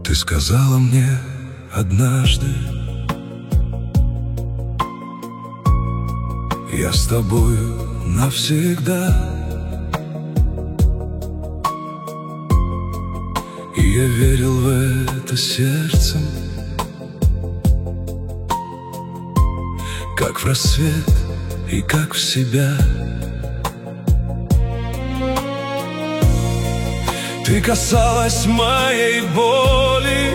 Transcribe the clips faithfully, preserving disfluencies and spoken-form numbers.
Ты сказала мне однажды: я с тобою навсегда. И я верил в это сердцем, как в рассвет и как в себя. Ты касалась моей боли,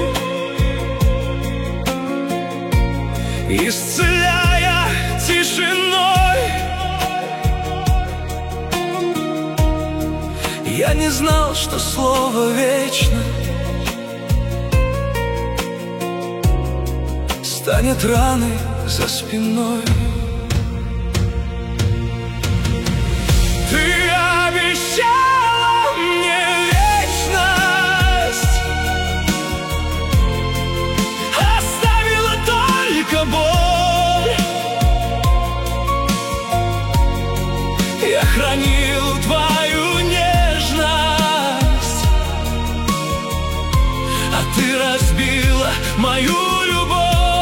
исцеляя тишиной. Я не знал, что слово вечно станет раной за спиной. Ты обещала мне вечность, оставила только боль. Я хранил твою нежность, а ты разбила мою любовь.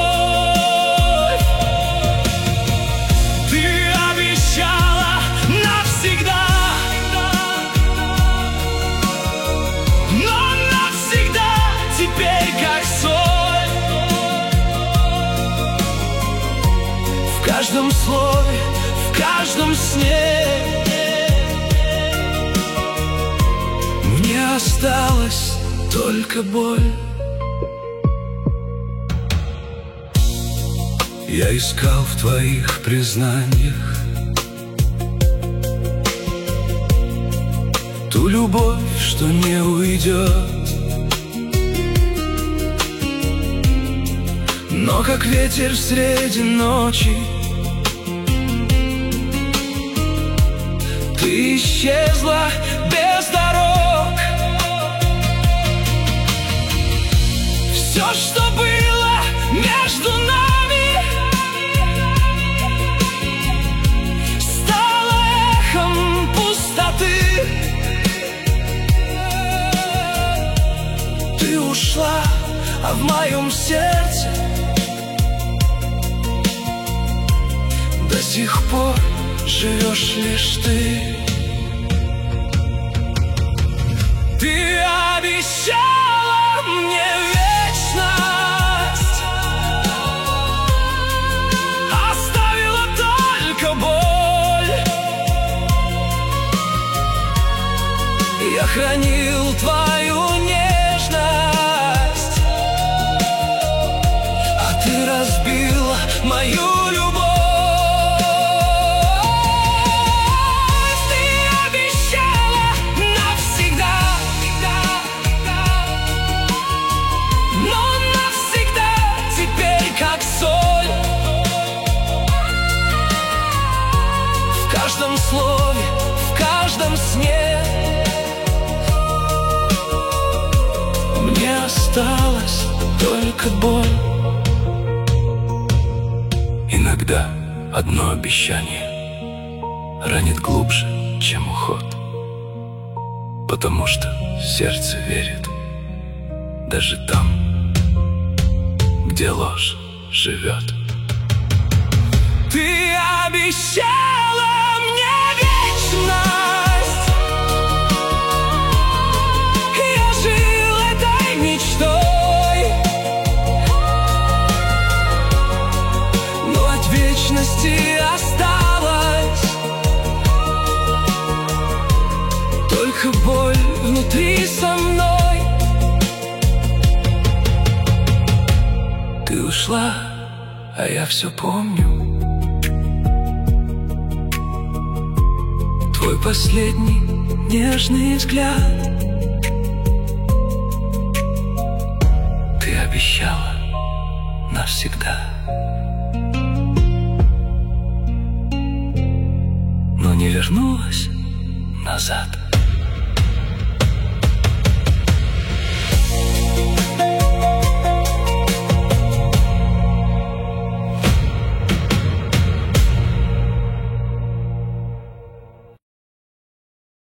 В каждом слове, в каждом сне мне осталась только боль. Я искал в твоих признаниях ту любовь, что не уйдет, но как ветер среди ночи ты исчезла без дорог. Все, что было между нами, стало эхом пустоты. Ты ушла, а в моем сердце до сих пор живешь лишь ты. Ты обещала мне вечность, оставила только боль. Я хранил твою нежность, а ты разбила мою любовь. В каждом слове, в каждом сне мне осталась только боль. Иногда одно обещание ранит глубже, чем уход, потому что сердце верит даже там, где ложь живет. Ты обещала мне вечность, я жил этой мечтой, но от вечности осталась только боль внутри со мной. Ты ушла, а я все помню. Твой последний нежный взгляд. Ты обещала навсегда, но не вернулась назад.